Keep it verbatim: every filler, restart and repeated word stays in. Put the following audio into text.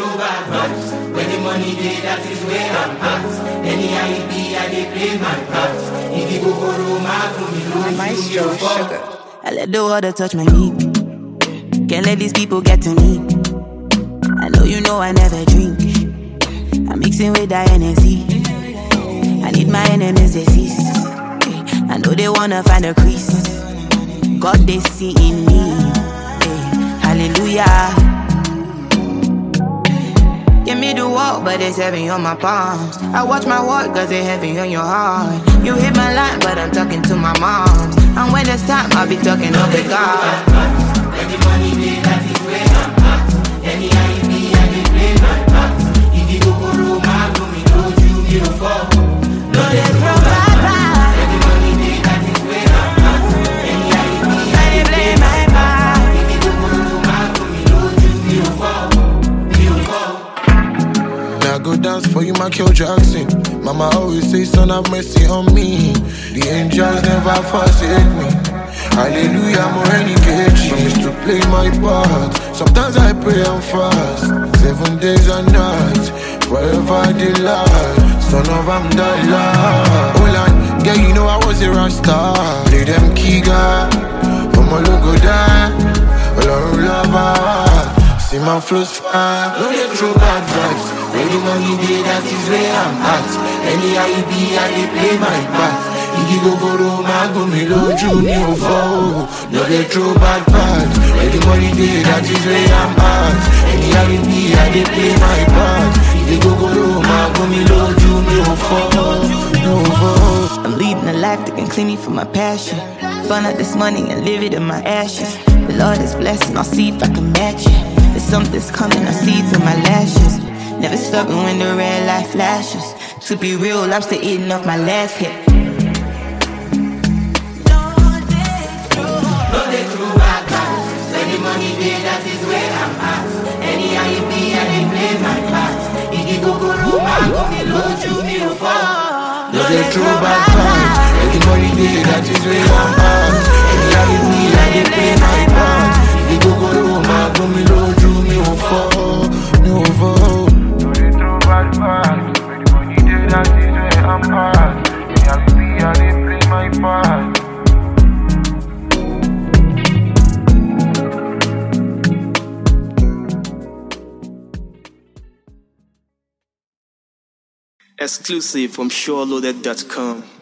throw bad vibes. When the money day, that is where I'm at. Anyhow it be, I dey play my part. If you go borrow my money, Maestro Sugar. I let the water touch my knee. Can't let these people get to me. I know you know I never drink. I'm mixing with that Hennessy. I need my enemies to cease. I know they wanna find a crease. God they see in me. Hallelujah. Give me the walk, but it's heavy on my palms. I watch my walk, cause it's heavy on your heart. You hit my line, but I'm talking to my moms. And when it's time, I'll be talking up with God. When the money day, that is where I'm at. Anyhow it be, I dey play my part. If you go borrow my money, don't you give a fuck. No, they throw bad vibes. When the money day, that is where I'm at. Anyhow it be, I dey play my part. If you go borrow my money, don't you give a fuck. Give a fuck. Now go dance for you, Michael Jackson. Mama always say, son, have mercy on me. The angels never forsake me. Hallelujah, more any cage. Promise to play my part. Sometimes I pray and fast. Seven days and nights, forever delight. Son of Amdallah. Hold on, yeah, you know I was a rasta. Play them Kiga, for my logo die. All love, see my flows fire. No, they throw bad vibes. When the money day, that is where I'm at. Anyhow it be, I dey play my part. If you go borrow my money, don't you me fall. No, they throw bad vibes. When the money day, that is where I'm at. Anyhow it be, I dey play my part. If you go borrow my money, don't you me fall. No fall. I'm leading a life that can clean me from my passion. Burn out this money and live it in my ashes. The Lord is blessing, I'll see if I can match it. There's something's coming, I see it through my lashes. Never stopping when the red light flashes. To be real, I'm still eating off my last hit. No, they throw bad vibes. When the money day, that is where I'm at. Anyhow it be, I dey play my part. If you go borrow my money, don't you me fall. No, they throw bad vibes. When the money day, that is where I'm at. Anyhow it be, I dey play my part. If you go borrow my money, don't you me fall. Me fall. No, they throw bad vibes. When the money day, that is where I'm at. Anyhow it be, I dey play my part. Exclusive from SureLoaded dot com.